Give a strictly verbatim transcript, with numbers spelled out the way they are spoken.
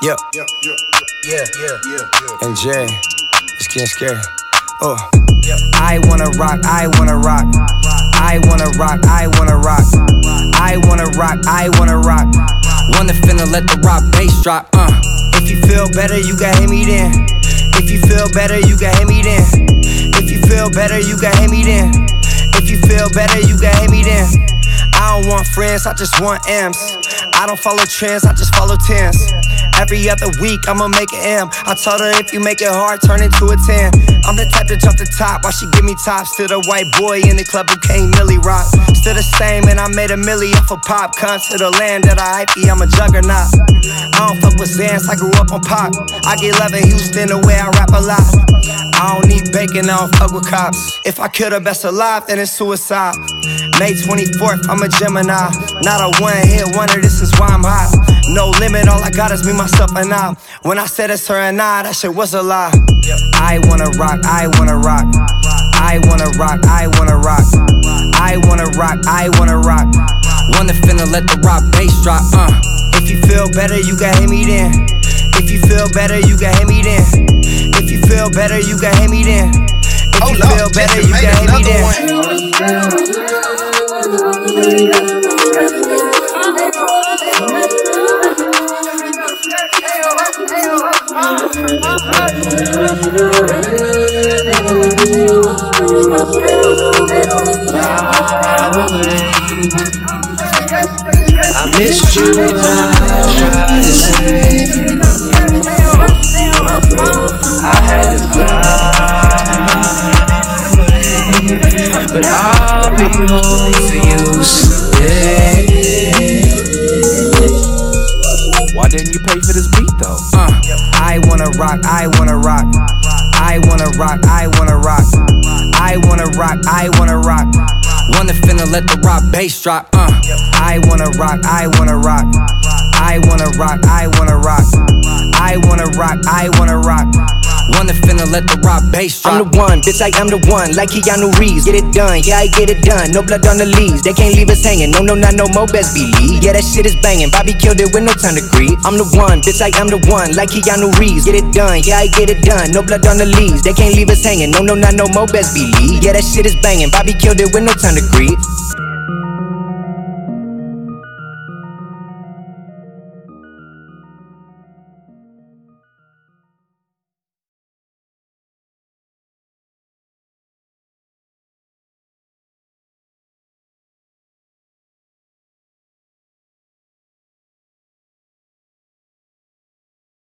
Yep. Yeah, yeah, yeah, yeah. And Jay, it's getting scary. Oh. I wanna rock, I wanna rock. I wanna rock, I wanna rock. I wanna rock, I wanna rock. Wanna finna let the rock bass drop, uh. If you feel better, you can hit me then. If you feel better, you can hit me then. If you feel better, you can hit me then. If you feel better, you can hit me then. I don't want friends, I just want M's. I don't follow trends, I just follow tens. Every other week, I'ma make an M. I told her if you make it hard, turn into a ten. I'm the type to jump the top while she give me tops. To the white boy in the club who can't milli rock. Still the same, and I made a milli off a pop. Come to the land that I hype, I'm a juggernaut. I don't fuck with Zans, I grew up on pop. I get love in Houston the way I rap a lot. I don't need bacon, I don't fuck with cops. If I kill the best alive, then it's suicide. May twenty-fourth, I'm a Gemini. Not a one-hit wonder, this is why I'm hot. No limit, all I got is me, myself, and I. When I said it's her and I, that shit was a lie. I wanna rock, I wanna rock. I wanna rock, I wanna rock. I wanna rock, I wanna rock. Wanna finna let the rock bass drop, uh. If you feel better, you can hit me then. If you feel better, you can hit me then. If you feel better, you can hit me then. If you feel better, you can hit me then. I missed you when I tried to say I had to fly, but I'll be home for you someday. Why didn't you pay for this beat though? Uh, I wanna rock, I wanna rock. I wanna rock, I wanna rock. I wanna rock, I wanna rock. Wanna finna let the rock bass drop, uh. I wanna rock, I wanna rock. I wanna rock, I wanna rock. I wanna rock, I wanna rock. Wanna finna let the rock bass drop. I'm the one, bitch, I am the one. Like Keanu Reeves, get it done, yeah, I get it done. No blood on the leaves, they can't leave us hanging. No, no, not no more, best believe. Yeah, that shit is banging. Bobby killed it with no time to grieve. I'm the one, bitch, I am the one. Like Keanu Reeves, get it done, yeah, I get it done. No blood on the leaves, they can't leave us hanging. No, no, not no more, best believe. Yeah, that shit is banging. Bobby killed it with no time to grieve.